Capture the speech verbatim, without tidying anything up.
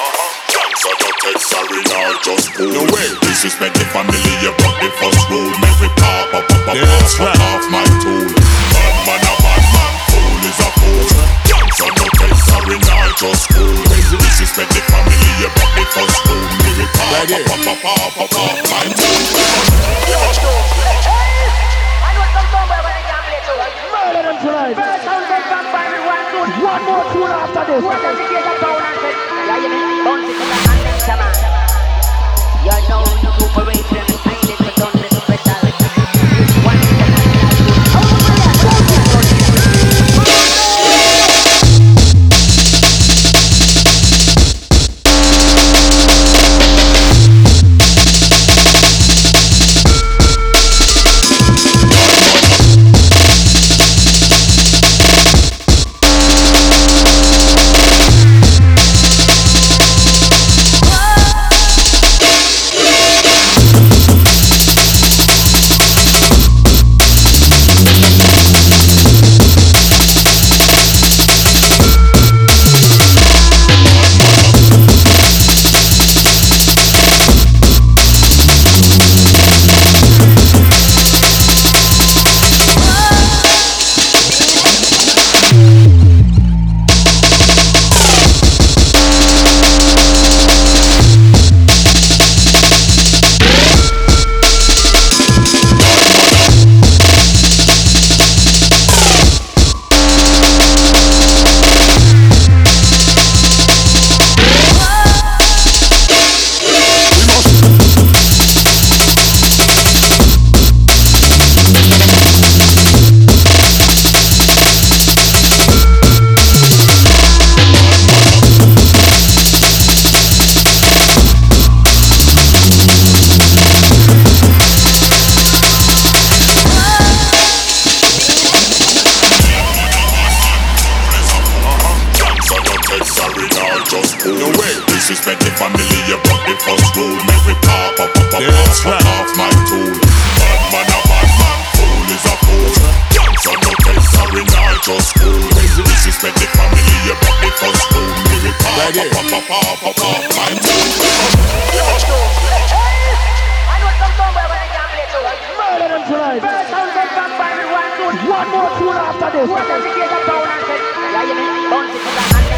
So don't take sorry now, just cool. No way. Disrespect the family, you broke the first rule. Mary pop, pop, pop, pop, pop, pop off my tool. Bad man a bad man, fool is a fool. So don't take sorry now, just cool. Disrespect the family, you broke the first rule. Mary pop, pop, pop, pop, pop, pop, pop my tool. I know some somewhere where they can't play too. Murder them tonight. First sound they come by me one tune. One more tune after this. What does it get up down and say? Yeah, you mean? Bounce it to the hand and come on. You're known to corporation. I live with on this special. One international good. Oh, disrespect the family, you broke the first rule. Mary pop, pop, pop, pop, pop off my tool. Bad man a bad man, fool is a fool. So don't take sorry now, just cool. Disrespect the family, you broke the first rule. Mary pop, pop, pop, pop, pop off my tool. I know some somewhere where they can't play too. Murder them tonight. First sound they come by me one tune. One more tune after this. What does it get up down and say? Yeah, you mean? Bounce it to the hand.